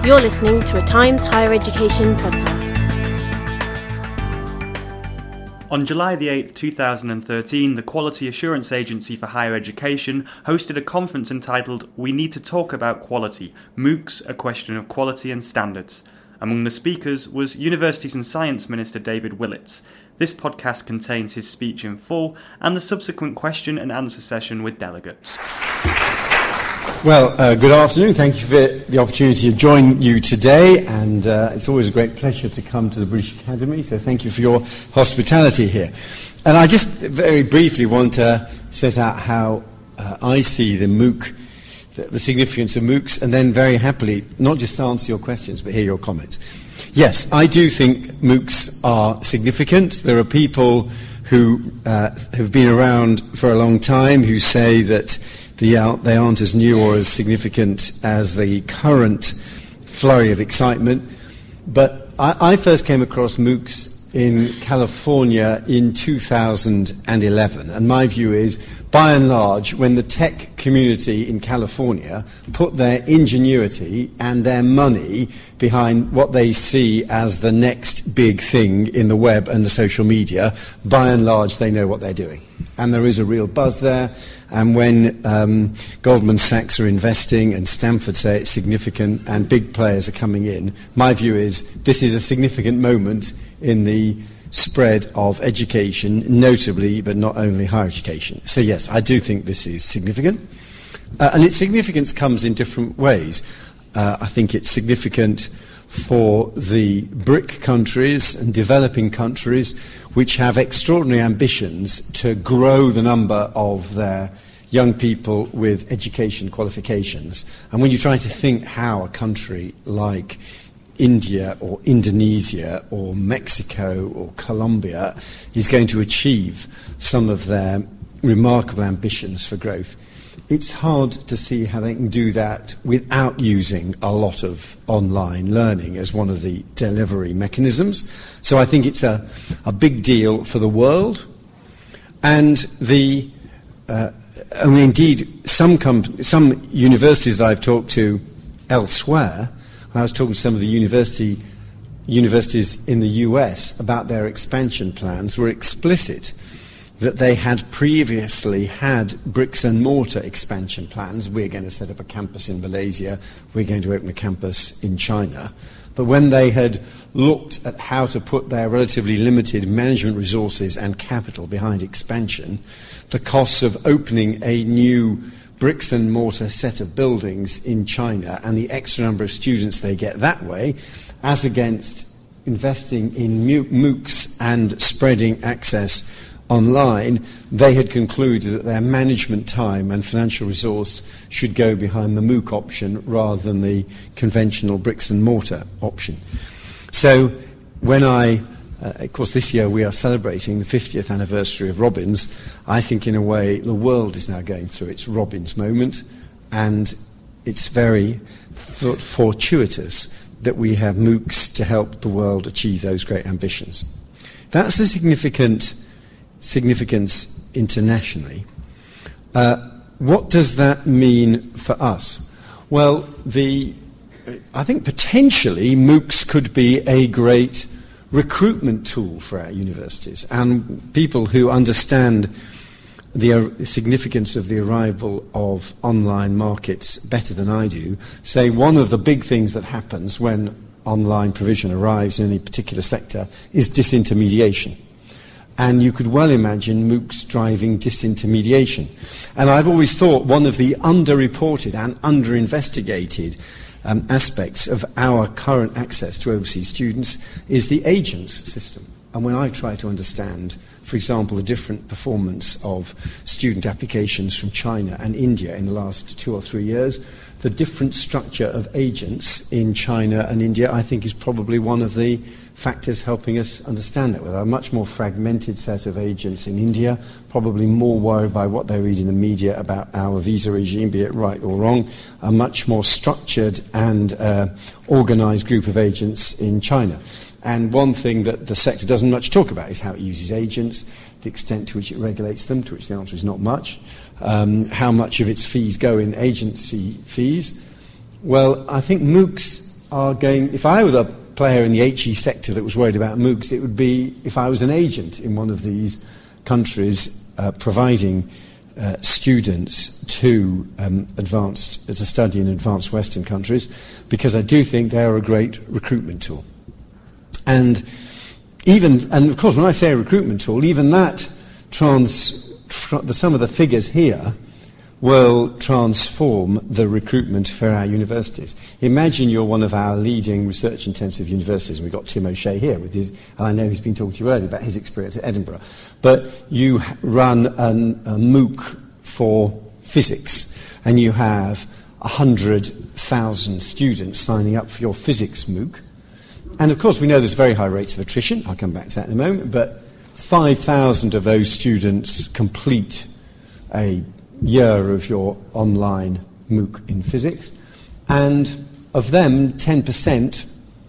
You're listening to a Times Higher Education podcast. On July the 8th, 2013, the Quality Assurance Agency for Higher Education hosted a conference entitled We Need to Talk About Quality, MOOCs, A Question of Quality and Standards. Among the speakers was Universities and Science Minister David Willetts. This podcast contains his speech in full and the subsequent question and answer session with delegates. Well, good afternoon. Thank you for the opportunity to join you today, and it's always a great pleasure to come to the British Academy, so thank you for your hospitality here. And I just very briefly want to set out how I see the MOOC, the significance of MOOCs, and then very happily not just answer your questions but hear your comments. Yes, I do think MOOCs are significant. There are people who have been around for a long time who say that they aren't as new or as significant as the current flurry of excitement. But I first came across MOOCs in California in 2011, and my view is, by and large, when the tech community in California put their ingenuity and their money behind what they see as the next big thing in the web and the social media, by and large they know what they're doing. And there is a real buzz there. And when Goldman Sachs are investing and Stanford say it's significant and big players are coming in, my view is this is a significant moment in the spread of education, notably, but not only higher education. So yes, I do think this is significant. And its significance comes in different ways. I think it's significant for the BRIC countries and developing countries which have extraordinary ambitions to grow the number of their young people with education qualifications. And when you try to think how a country like India or Indonesia or Mexico or Colombia is going to achieve some of their remarkable ambitions for growth, it's hard to see how they can do that without using a lot of online learning as one of the delivery mechanisms. So I think it's a big deal for the world. And indeed, some universities I've talked to elsewhere, when I was talking to some of the universities in the US about their expansion plans, were explicit that they had previously had bricks and mortar expansion plans. We're going to set up a campus in Malaysia, we're going to open a campus in China. But when they had looked at how to put their relatively limited management resources and capital behind expansion, the costs of opening a new bricks and mortar set of buildings in China and the extra number of students they get that way, as against investing in MOOCs and spreading access online, they had concluded that their management time and financial resource should go behind the MOOC option rather than the conventional bricks and mortar option. So when of course this year we are celebrating the 50th anniversary of Robbins, I think in a way the world is now going through its Robbins moment, and it's very fortuitous that we have MOOCs to help the world achieve those great ambitions. That's the significance internationally. What does that mean for us? Well, I think potentially MOOCs could be a great recruitment tool for our universities, and people who understand the significance of the arrival of online markets better than I do say one of the big things that happens when online provision arrives in any particular sector is disintermediation. And you could well imagine MOOCs driving disintermediation. And I've always thought one of the underreported and underinvestigated aspects of our current access to overseas students is the agents system. And when I try to understand, for example, the different performance of student applications from China and India in the last 2 or 3 years, the different structure of agents in China and India, I think, is probably one of the factors helping us understand that. With a much more fragmented set of agents in India, probably more worried by what they read in the media about our visa regime, be it right or wrong, a much more structured and organised group of agents in China. And one thing that the sector doesn't much talk about is how it uses agents, the extent to which it regulates them, to which the answer is not much, how much of its fees go in agency fees. Well, I think MOOCs are going, if I were the player in the HE sector that was worried about MOOCs, it would be if I was an agent in one of these countries providing students to study in advanced Western countries, because I do think they are a great recruitment tool. And of course, when I say a recruitment tool, even that some of the figures here will transform the recruitment for our universities. Imagine you're one of our leading research-intensive universities, and we've got Tim O'Shea here, and I know he's been talking to you earlier about his experience at Edinburgh, but you run a MOOC for physics, and you have 100,000 students signing up for your physics MOOC. And of course, we know there's very high rates of attrition. I'll come back to that in a moment, but 5,000 of those students complete a year of your online MOOC in physics, and of them 10%,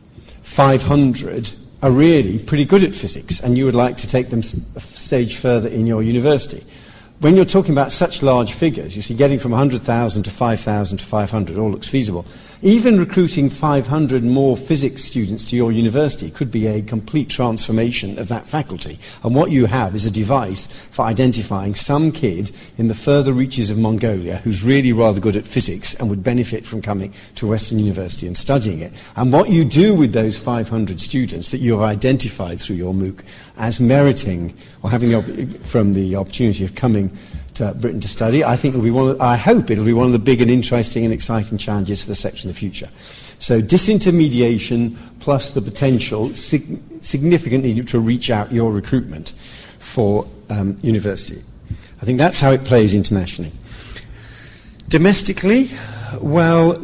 500 are really pretty good at physics, and you would like to take them a stage further in your university. When you're talking about such large figures, you see, getting from 100,000 to 5,000 to 500 all looks feasible. Even recruiting 500 more physics students to your university could be a complete transformation of that faculty. And what you have is a device for identifying some kid in the further reaches of Mongolia who's really rather good at physics and would benefit from coming to a Western university and studying it. And what you do with those 500 students that you have identified through your MOOC as meriting or having from the opportunity of coming to Britain to study, I think I hope it'll be one of the big and interesting and exciting challenges for the sector in the future. So disintermediation plus the potential significantly to reach out your recruitment for university. I think that's how it plays internationally. Domestically, well,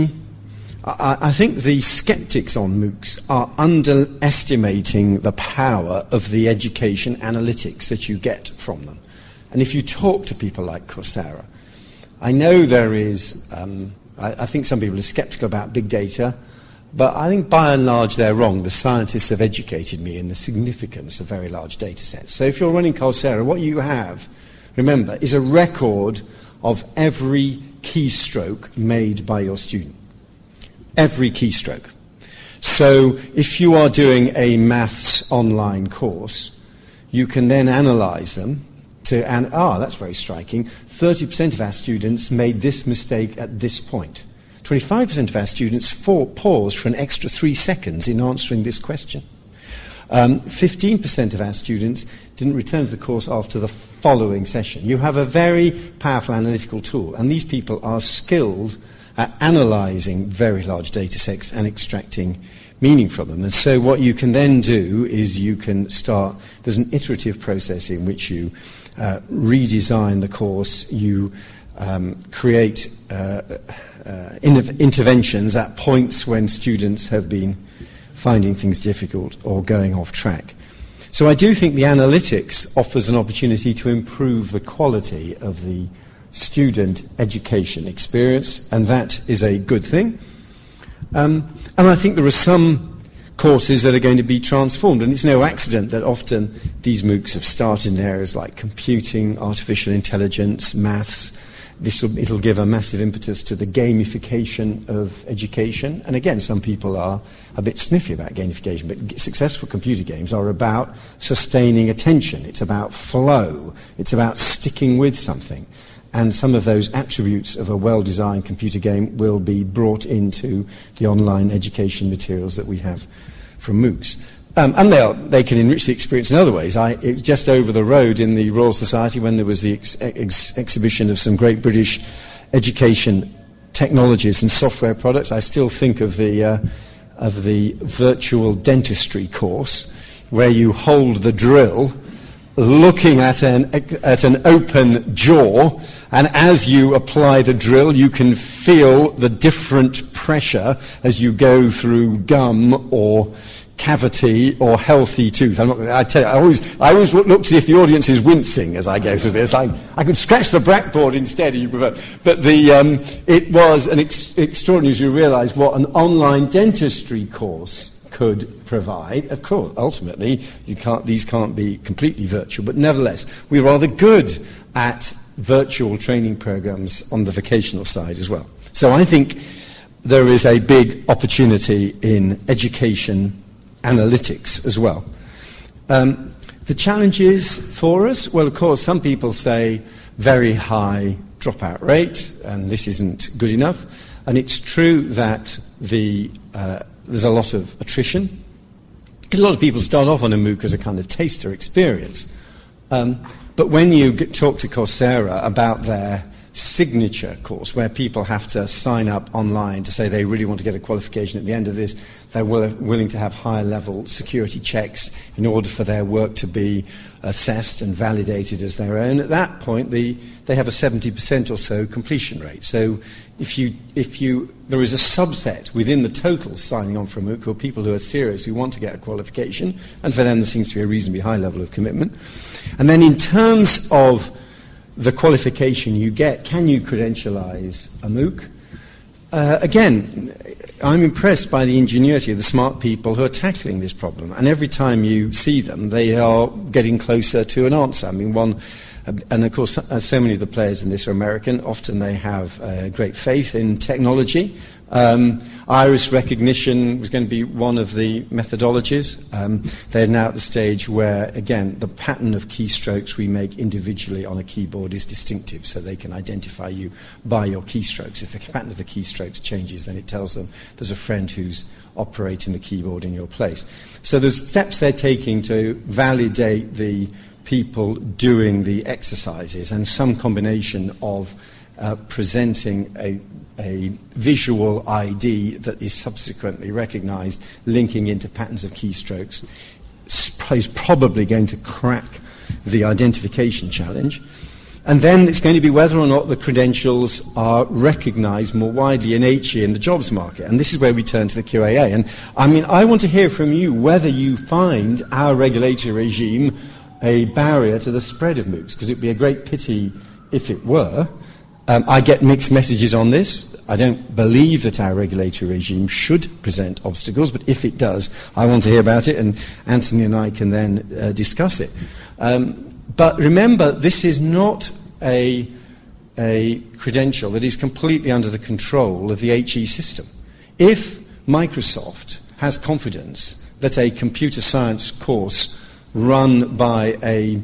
I think the skeptics on MOOCs are underestimating the power of the education analytics that you get from them. And if you talk to people like Coursera, I know there is, I think some people are skeptical about big data, but I think by and large they're wrong. The scientists have educated me in the significance of very large data sets. So if you're running Coursera, what you have, remember, is a record of every keystroke made by your student. Every keystroke. So if you are doing a maths online course, you can then analyze them that's very striking. 30% of our students made this mistake at this point. 25% of our students paused for an extra 3 seconds in answering this question. 15% of our students didn't return to the course after the following session. You have a very powerful analytical tool, and these people are skilled at analysing very large data sets and extracting meaning from them. And so what you can then do is you can start, there's an iterative process in which you redesign the course, you create interventions at points when students have been finding things difficult or going off track. So I do think the analytics offers an opportunity to improve the quality of the student education experience, and that is a good thing. And I think there are some courses that are going to be transformed, and it's no accident that often these MOOCs have started in areas like computing, artificial intelligence, maths. It'll give a massive impetus to the gamification of education. And again, some people are a bit sniffy about gamification, but successful computer games are about sustaining attention. It's about flow. It's about sticking with something. And some of those attributes of a well-designed computer game will be brought into the online education materials that we have from MOOCs. And they can enrich the experience in other ways. Just over the road in the Royal Society, when there was the exhibition of some great British education technologies and software products, I still think of the virtual dentistry course, where you hold the drill, looking at an open jaw, and as you apply the drill, you can feel the different pressure as you go through gum or cavity or healthy tooth. I tell you, I always look to see if the audience is wincing as I go through this. I could scratch the blackboard instead, if you prefer. But it was an extraordinary, as you realise, what an online dentistry course could provide. Of course, ultimately, these can't be completely virtual, but nevertheless, we're rather good at virtual training programs on the vocational side as well. So I think there is a big opportunity in education analytics as well. The challenges for us, well, of course, some people say very high dropout rate, and this isn't good enough. And it's true that there's a lot of attrition. Because a lot of people start off on a MOOC as a kind of taster experience. But when you talk to Coursera about their signature course, where people have to sign up online to say they really want to get a qualification at the end of this, they're willing to have higher level security checks in order for their work to be assessed and validated as their own. At that point, they have a 70% or so completion rate. So there is a subset within the total signing on for a MOOC who are people who are serious, who want to get a qualification, and for them there seems to be a reasonably high level of commitment. And then in terms of the qualification you get, can you credentialize a MOOC? Again, I'm impressed by the ingenuity of the smart people who are tackling this problem. And every time you see them, they are getting closer to an answer. I mean, and of course, as so many of the players in this are American, often they have great faith in technology. Iris recognition was going to be one of the methodologies. They're now at the stage where, again, the pattern of keystrokes we make individually on a keyboard is distinctive, so they can identify you by your keystrokes. If the pattern of the keystrokes changes, then it tells them there's a friend who's operating the keyboard in your place. So there's steps they're taking to validate the people doing the exercises, and some combination of presenting a visual ID that is subsequently recognized, linking into patterns of keystrokes, is probably going to crack the identification challenge. And then it's going to be whether or not the credentials are recognized more widely in HE in the jobs market. And this is where we turn to the QAA. And I mean, I want to hear from you whether you find our regulatory regime a barrier to the spread of MOOCs, because it would be a great pity if it were. I get mixed messages on this. I don't believe that our regulatory regime should present obstacles, but if it does, I want to hear about it, and Anthony and I can then discuss it. But remember, this is not a credential that is completely under the control of the HE system. If Microsoft has confidence that a computer science course run by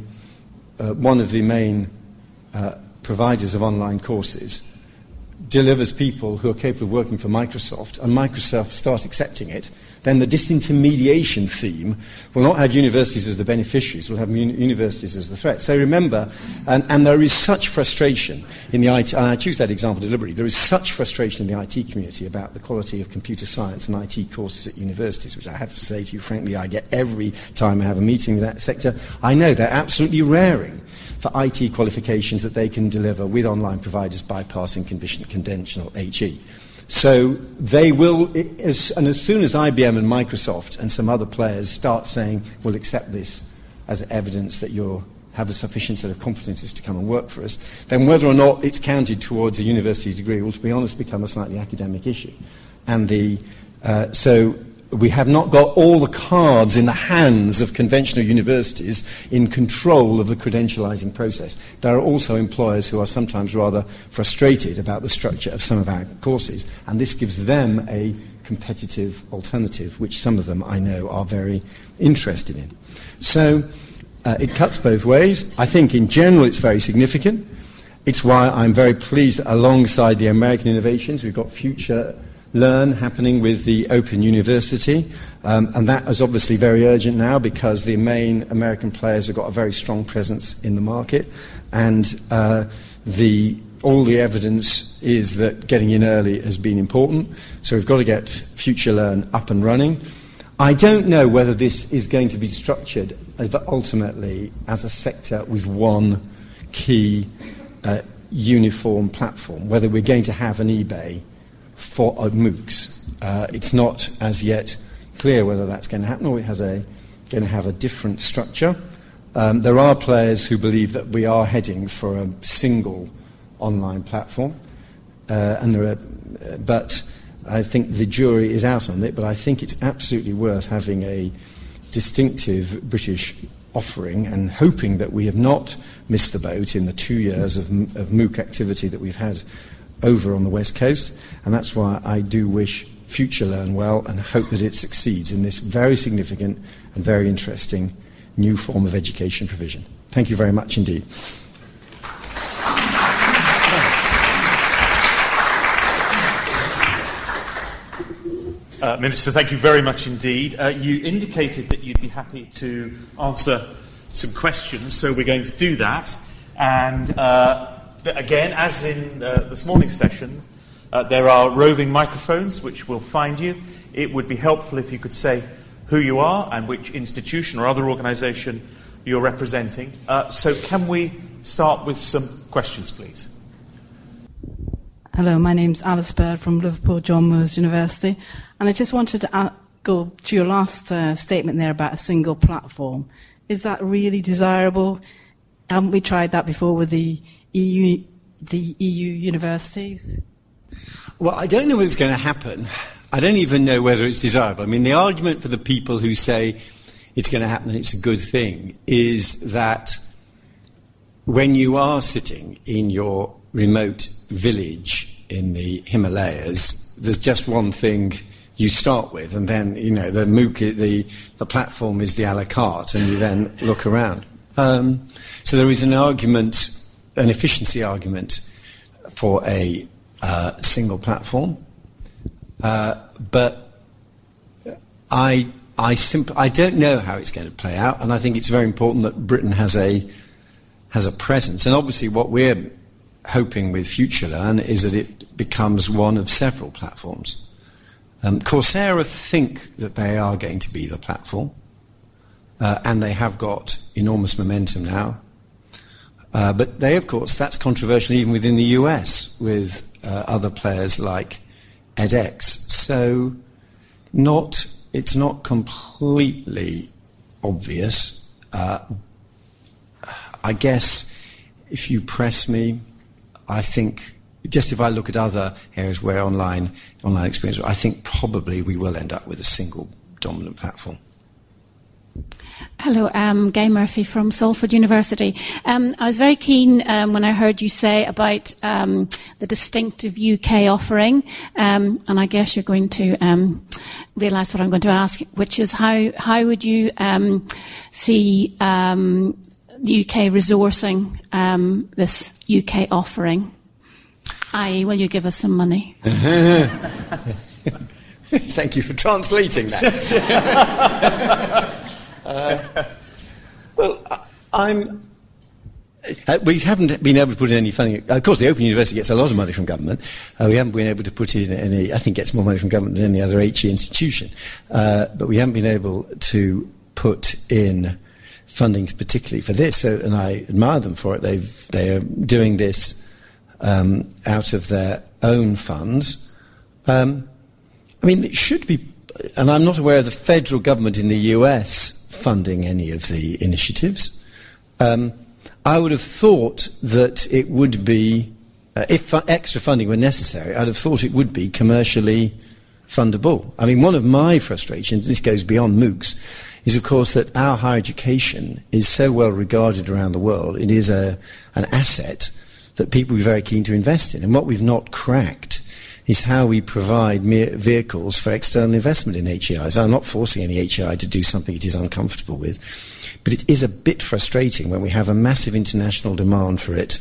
one of the main providers of online courses delivers people who are capable of working for Microsoft, and Microsoft start accepting it, then the disintermediation theme will not have universities as the beneficiaries, will have universities as the threat. So remember, and there is such frustration in the IT, and I choose that example deliberately, there is such frustration in the IT community about the quality of computer science and IT courses at universities, which I have to say to you, frankly, I get every time I have a meeting with that sector. I know they're absolutely raring for IT qualifications that they can deliver with online providers bypassing conventional HE. So they will, and as soon as IBM and Microsoft and some other players start saying, we'll accept this as evidence that you have a sufficient set of competencies to come and work for us, then whether or not it's counted towards a university degree will, to be honest, become a slightly academic issue. And so we have not got all the cards in the hands of conventional universities in control of the credentializing process. There are also employers who are sometimes rather frustrated about the structure of some of our courses, and this gives them a competitive alternative, which some of them I know are very interested in. So it cuts both ways. I think in general it's very significant. It's why I'm very pleased that alongside the American innovations we've got Future Learn happening with the Open University, and that is obviously very urgent now because the main American players have got a very strong presence in the market, and all the evidence is that getting in early has been important, so we've got to get Future Learn up and running. I don't know whether this is going to be structured ultimately as a sector with one key uniform platform, whether we're going to have an eBay for MOOCs. It's not as yet clear whether that's going to happen or it has going to have a different structure. There are players who believe that we are heading for a single online platform, but I think the jury is out on it, but I think it's absolutely worth having a distinctive British offering and hoping that we have not missed the boat in the 2 years of MOOC activity that we've had over on the West Coast, and that's why I do wish FutureLearn well and hope that it succeeds in this very significant and very interesting new form of education provision. Thank you very much indeed. Minister, thank you very much indeed. You indicated that you'd be happy to answer some questions, so we're going to do that. And again, as in this morning's session, there are roving microphones which will find you. It would be helpful if you could say who you are and which institution or other organisation you're representing. So can we start with some questions, please? Hello, my name's Alice Bird from Liverpool John Moores University, and I just wanted to go to your last statement there about a single platform. Is that really desirable? Haven't we tried that before with the EU universities? Well, I don't know whether it's going to happen. I don't even know whether it's desirable. I mean, the argument for the people who say it's going to happen and it's a good thing is that when you are sitting in your remote village in the Himalayas, there's just one thing you start with, and then, you know, the MOOC, the platform is the a la carte, and you then look around. So there is an argument, an efficiency argument for a single platform, but I don't know how it's going to play out, and I think it's very important that Britain has a presence. And obviously, what we're hoping with FutureLearn is that it becomes one of several platforms. Coursera think that they are going to be the platform, and they have got enormous momentum now. But they, of course, that's controversial even within the US with other players like edX. So it's not completely obvious. I guess if you press me, I think, just if I look at other areas where online experience, I think probably we will end up with a single dominant platform. Hello, Gay Murphy from Salford University. I was very keen when I heard you say about the distinctive UK offering, and I guess you're going to realise what I'm going to ask, which is how would you see the UK resourcing this UK offering? I.e., will you give us some money? Thank you for translating that. We haven't been able to put in any funding. Of course, the Open University gets a lot of money from government. We haven't been able to put in any. I think gets more money from government than any other HE institution. But we haven't been able to put in funding particularly for this. So, and I admire them for it. They are doing this out of their own funds. I mean, it should be, and I'm not aware of the federal government in the US funding any of the initiatives. I would have thought that it would be, if extra funding were necessary, I'd have thought it would be commercially fundable. I mean, one of my frustrations, this goes beyond MOOCs, is of course that our higher education is so well regarded around the world. It is an asset that people are very keen to invest in. And what we've not cracked is how we provide vehicles for external investment in HEIs. I'm not forcing any HEI to do something it is uncomfortable with, but it is a bit frustrating when we have a massive international demand for it.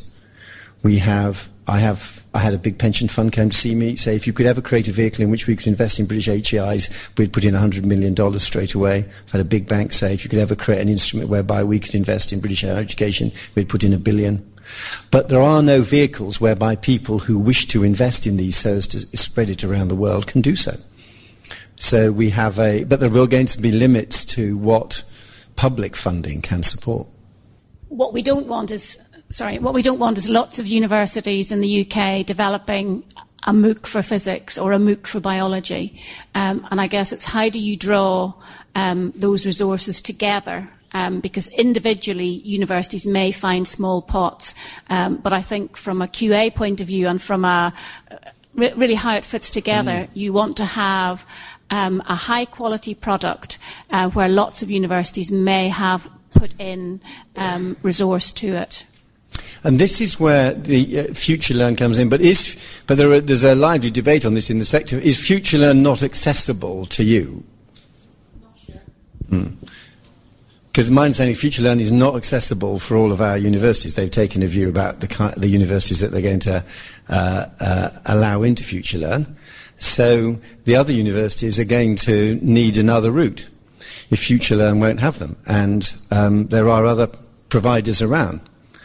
I had a big pension fund come to see me, say if you could ever create a vehicle in which we could invest in British HEIs, we'd put in $100 million straight away. I've had a big bank say if you could ever create an instrument whereby we could invest in British higher education, we'd put in $1 billion. But there are no vehicles whereby people who wish to invest in these so as to spread it around the world can do so. So we have but there are going to be limits to what public funding can support. What we don't want is lots of universities in the UK developing a MOOC for physics or a MOOC for biology. And I guess it's how do you draw those resources together? Because individually universities may find small pots, but I think from a QA point of view and from really how it fits together, you want to have a high quality product where lots of universities may have put in resource to it. And this is where the FutureLearn comes in. But there's a lively debate on this in the sector. Is FutureLearn not accessible to you? Not sure. Because my understanding, FutureLearn is not accessible for all of our universities. They've taken a view about the universities that they're going to allow into FutureLearn. So the other universities are going to need another route if FutureLearn won't have them. And there are other providers around.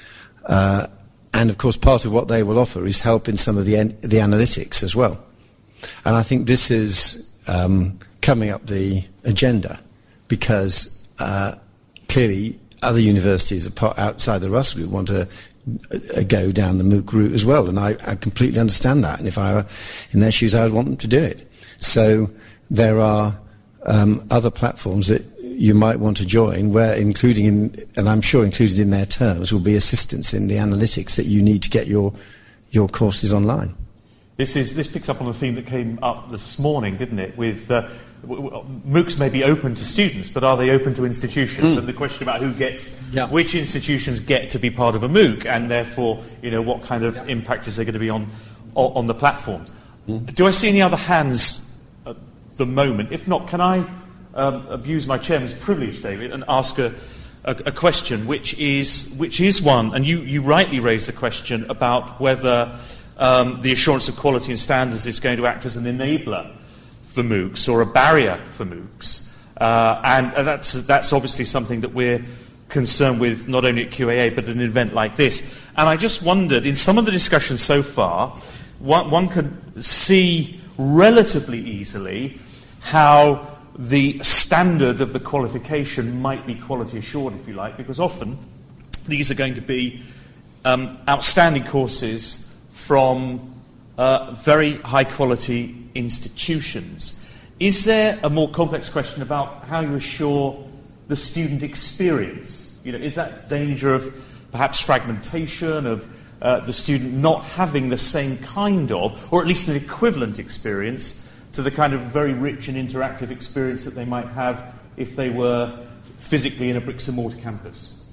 And of course, part of what they will offer is help in some of the analytics as well. And I think this is coming up the agenda because clearly other universities outside the Russell Group want to go down the MOOC route as well, and I completely understand that, and if I were in their shoes I would want them to do it. So there are other platforms that you might want to join where and I'm sure included in their terms will be assistance in the analytics that you need to get your courses online. This picks up on the theme that came up this morning, didn't it, with MOOCs may be open to students, but are they open to institutions? And the question about which institutions get to be part of a MOOC, and therefore, what kind of impact is there going to be on the platforms? Do I see any other hands at the moment? If not, can I abuse my chairman's privilege, David, and ask a question, which is one, and you rightly raised the question about whether the assurance of quality and standards is going to act as an enabler for MOOCs or a barrier for MOOCs, and that's obviously something that we're concerned with not only at QAA but at an event like this. And I just wondered, in some of the discussions so far, one could see relatively easily how the standard of the qualification might be quality assured, if you like, because often these are going to be outstanding courses from very high quality institutions. Is there a more complex question about how you assure the student experience? Is that danger of perhaps fragmentation, of the student not having the same kind of, or at least an equivalent experience to the kind of very rich and interactive experience that they might have if they were physically in a bricks and mortar campus?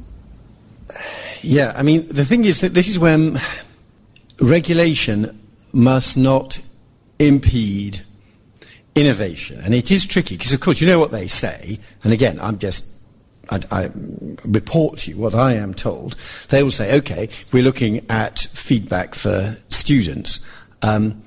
Yeah, I mean, the thing is that this is when regulation must not impede innovation. And it is tricky, because of course you know what they say, and again, I report to you what I am told. They will say, okay, we're looking at feedback for students. And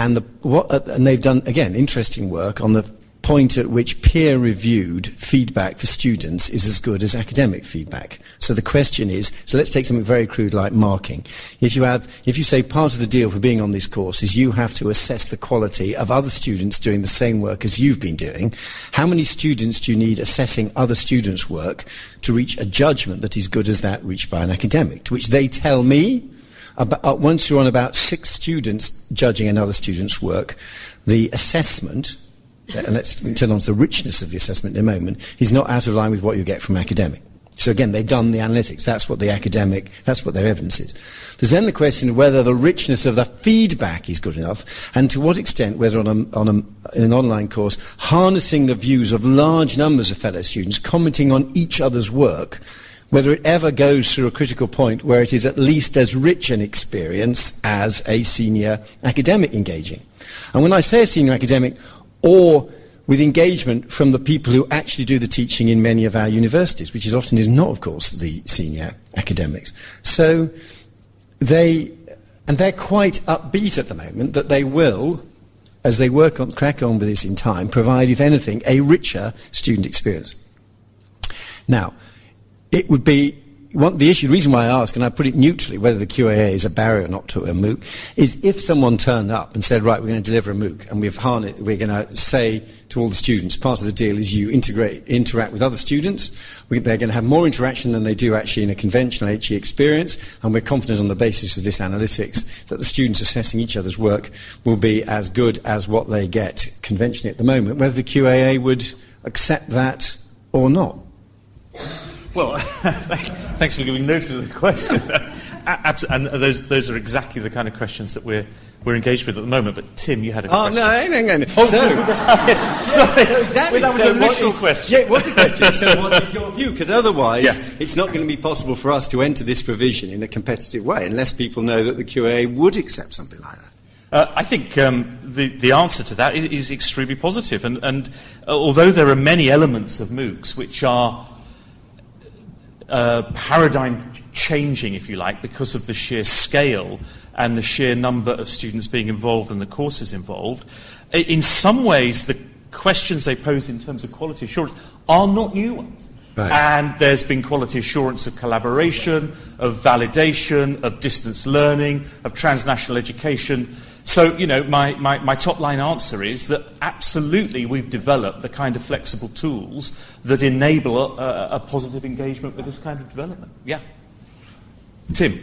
they've done, again, interesting work on the point at which peer-reviewed feedback for students is as good as academic feedback. So the question is, so let's take something very crude like marking. If you say part of the deal for being on this course is you have to assess the quality of other students doing the same work as you've been doing, how many students do you need assessing other students' work to reach a judgment that is good as that reached by an academic? To which they tell me, once you're on about 6 students judging another student's work, the assessment, and let's turn on to the richness of the assessment in a moment, is not out of line with what you get from academic. So again, they've done the analytics. That's what their evidence is. There's then the question of whether the richness of the feedback is good enough, and to what extent, whether in an online course, harnessing the views of large numbers of fellow students, commenting on each other's work, whether it ever goes through a critical point where it is at least as rich an experience as a senior academic engaging. And when I say a senior academic, or with engagement from the people who actually do the teaching in many of our universities, which often is not, of course, the senior academics. So they're quite upbeat at the moment that they will, as they crack on with this in time, provide, if anything, a richer student experience. Now, it would be the reason why I ask, and I put it neutrally, whether the QAA is a barrier or not to a MOOC, is if someone turned up and said, right, we're going to deliver a MOOC, and we're going to say to all the students, part of the deal is you interact with other students. They're going to have more interaction than they do actually in a conventional HE experience, and we're confident on the basis of this analytics that the students assessing each other's work will be as good as what they get conventionally at the moment, whether the QAA would accept that or not. Well, thanks for giving notice of the question. And those are exactly the kind of questions that we're engaged with at the moment. But Tim, you had a question. No. Oh, sorry. So exactly. Well, that was a literal question. Yeah, it was a question. So what is your view? Because otherwise, it's not going to be possible for us to enter this provision in a competitive way unless people know that the QAA would accept something like that. I think the answer to that is extremely positive. And although there are many elements of MOOCs which are paradigm changing, if you like, because of the sheer scale and the sheer number of students being involved and the courses involved, in some ways the questions they pose in terms of quality assurance are not new ones. Right. And there's been quality assurance of collaboration, of validation, of distance learning, of transnational education. So, my top-line answer is that absolutely we've developed the kind of flexible tools that enable a positive engagement with this kind of development. Yeah. Tim?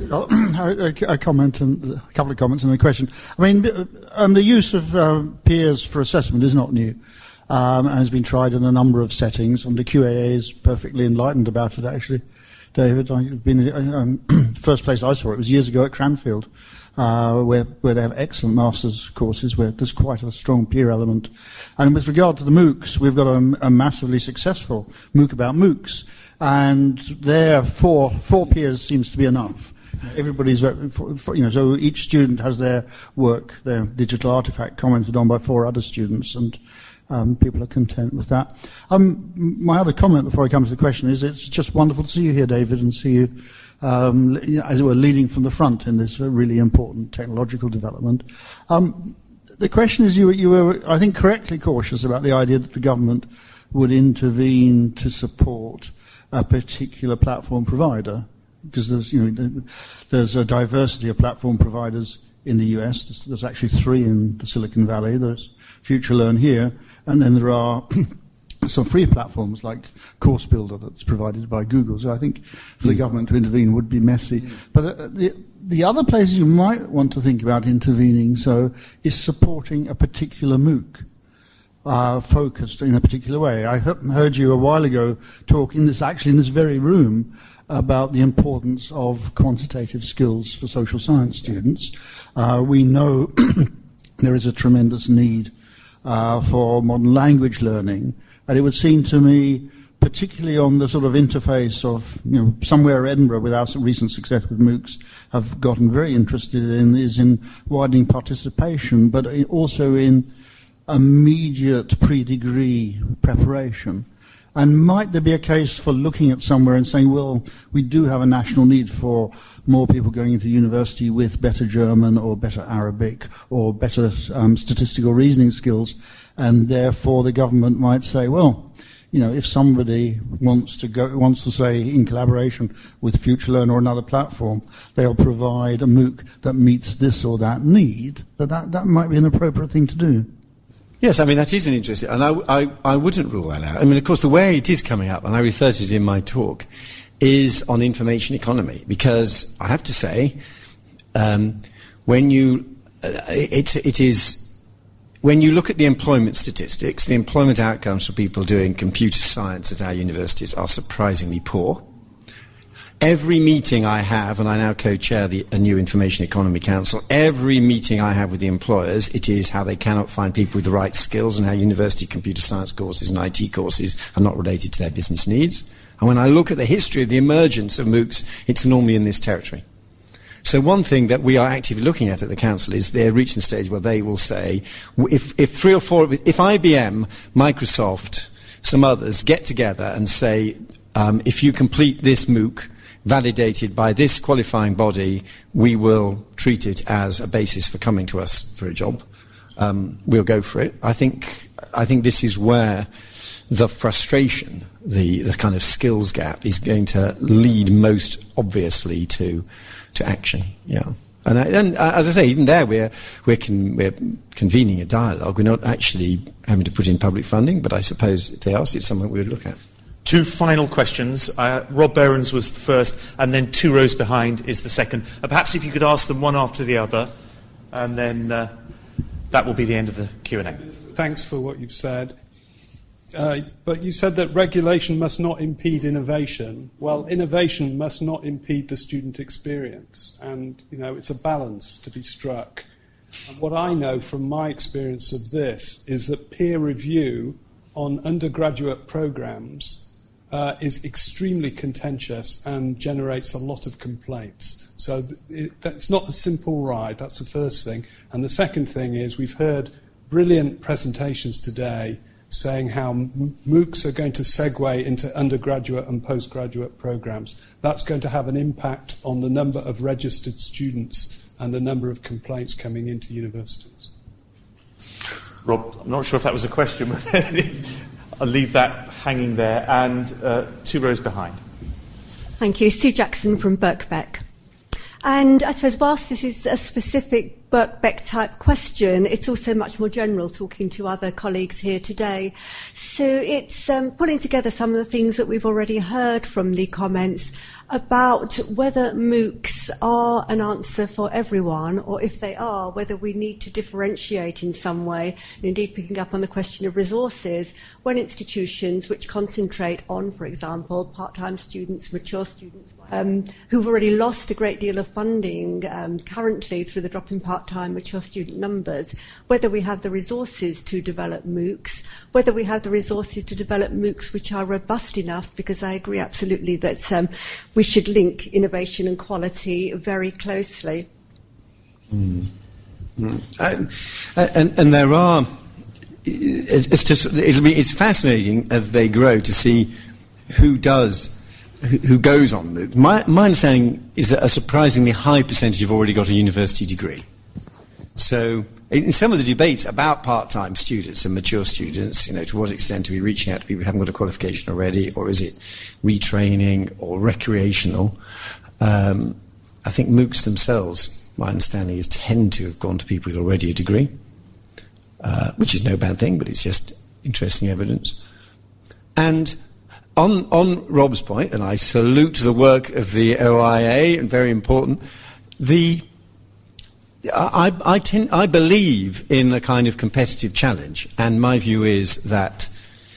A comment and a couple of comments and a question. I mean, the use of peers for assessment is not new. And has been tried in a number of settings, and the QAA is perfectly enlightened about it, actually. David, I've been first place I saw it was years ago at Cranfield, where they have excellent master's courses where there's quite a strong peer element. And with regard to the MOOCs, we've got a massively successful MOOC about MOOCs, and there four peers seems to be enough. Everybody's, so each student has their work, their digital artifact commented on by 4 other students, and people are content with that. My other comment before I come to the question is it's just wonderful to see you here, David, and see you, as it were, leading from the front in this really important technological development. The question is, you were, I think, correctly cautious about the idea that the government would intervene to support a particular platform provider, because there's a diversity of platform providers in the US. There's actually 3 in the Silicon Valley. There's FutureLearn here, and then there are some free platforms like Course Builder that's provided by Google. So I think for the government to intervene would be messy. But the other places you might want to think about intervening is supporting a particular MOOC. Focused in a particular way. I heard you a while ago talk in this very room about the importance of quantitative skills for social science students. We know there is a tremendous need for modern language learning, and it would seem to me, particularly on the sort of interface of, somewhere Edinburgh, with our recent success with MOOCs, have gotten very interested in, is in widening participation, but also in immediate pre-degree preparation. And might there be a case for looking at somewhere and saying, well, we do have a national need for more people going into university with better German or better Arabic or better statistical reasoning skills, and therefore the government might say, well, if somebody wants to say, in collaboration with FutureLearn or another platform, they'll provide a MOOC that meets this or that need, that might be an appropriate thing to do. Yes, I mean, that is an interesting, and I wouldn't rule that out. I mean, of course, the way it is coming up, and I referred to it in my talk, is on information economy, because I have to say, when you look at the employment statistics, the employment outcomes for people doing computer science at our universities are surprisingly poor. Every meeting I have, and I now co-chair a new Information Economy Council, every meeting I have with the employers, it is how they cannot find people with the right skills and how university computer science courses and IT courses are not related to their business needs. And when I look at the history of the emergence of MOOCs, it's normally in this territory. So one thing that we are actively looking at the council is they're reaching a stage where they will say, if 3 or 4, if IBM, Microsoft, some others get together and say, if you complete this MOOC, validated by this qualifying body, we will treat it as a basis for coming to us for a job. We'll go for it. I think this is where the frustration, the kind of skills gap, is going to lead most obviously to action. Yeah. And as I say, even there we're convening a dialogue. We're not actually having to put in public funding, but I suppose if they asked, it's something we would look at. 2 final questions. Rob Behrens was the first, and then 2 rows behind is the second. Perhaps if you could ask them one after the other, and then that will be the end of the Q&A. Thanks for what you've said. But you said that regulation must not impede innovation. Well, innovation must not impede the student experience. And, it's a balance to be struck. And what I know from my experience of this is that peer review on undergraduate programs is extremely contentious and generates a lot of complaints. So that's not a simple ride. That's the first thing. And the second thing is we've heard brilliant presentations today saying how MOOCs are going to segue into undergraduate and postgraduate programs. That's going to have an impact on the number of registered students and the number of complaints coming into universities. Rob, I'm not sure if that was a question, but I'll leave that hanging there. And 2 rows behind. Thank you. Sue Jackson from Birkbeck. And I suppose whilst this is a specific Birkbeck type question, it's also much more general, talking to other colleagues here today. So it's pulling together some of the things that we've already heard from the comments about whether MOOCs are an answer for everyone, or if they are, whether we need to differentiate in some way. And indeed, picking up on the question of resources, when institutions which concentrate on, for example, part-time students, mature students, who've already lost a great deal of funding currently through the drop in part-time mature student numbers, whether we have the resources to develop MOOCs, whether we have the resources to develop MOOCs which are robust enough, because I agree absolutely that we should link innovation and quality very closely. And there are, it's fascinating as they grow to see who goes on MOOC. My understanding is that a surprisingly high percentage have already got a university degree. So in some of the debates about part-time students and mature students, to what extent are we reaching out to people who haven't got a qualification already, or is it retraining or recreational? I think MOOCs themselves, my understanding is, tend to have gone to people with already a degree, which is no bad thing, but it's just interesting evidence. And on Rob's point, and I salute the work of the OIA, and very important, I believe in a kind of competitive challenge, and my view is that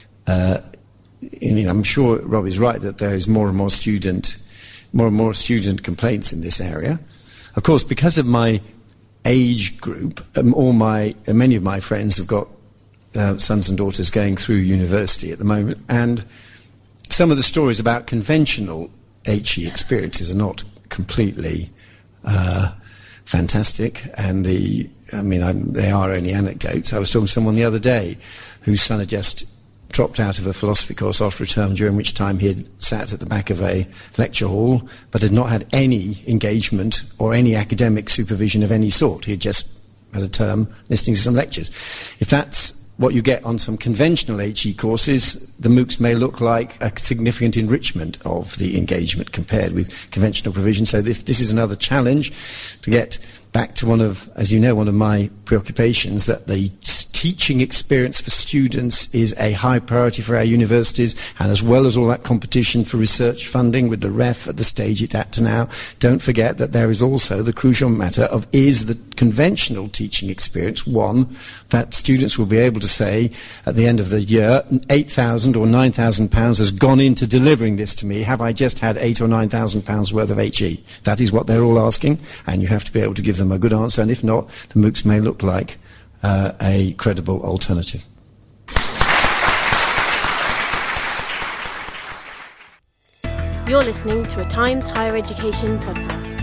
I'm sure Rob is right that there is more and more student complaints in this area. Of course, because of my age group, many of my friends have got sons and daughters going through university at the moment, and some of the stories about conventional HE experiences are not completely fantastic, and they are only anecdotes. I was talking to someone the other day whose son had just dropped out of a philosophy course after a term, during which time he had sat at the back of a lecture hall but had not had any engagement or any academic supervision of any sort. He had just had a term listening to some lectures. If that's what you get on some conventional HE courses, the MOOCs may look like a significant enrichment of the engagement compared with conventional provision. So this is another challenge to get back to one of my preoccupations, that the teaching experience for students is a high priority for our universities, and as well as all that competition for research funding with the REF at the stage it's at now, don't forget that there is also the crucial matter of, is the conventional teaching experience one that students will be able to say at the end of the year, £8,000 or £9,000 has gone into delivering this to me, have I just had £8,000 or £9,000 worth of HE? That is what they're all asking, and you have to be able to give them a good answer, and if not, the MOOCs may look like a credible alternative. You're listening to a Times Higher Education podcast.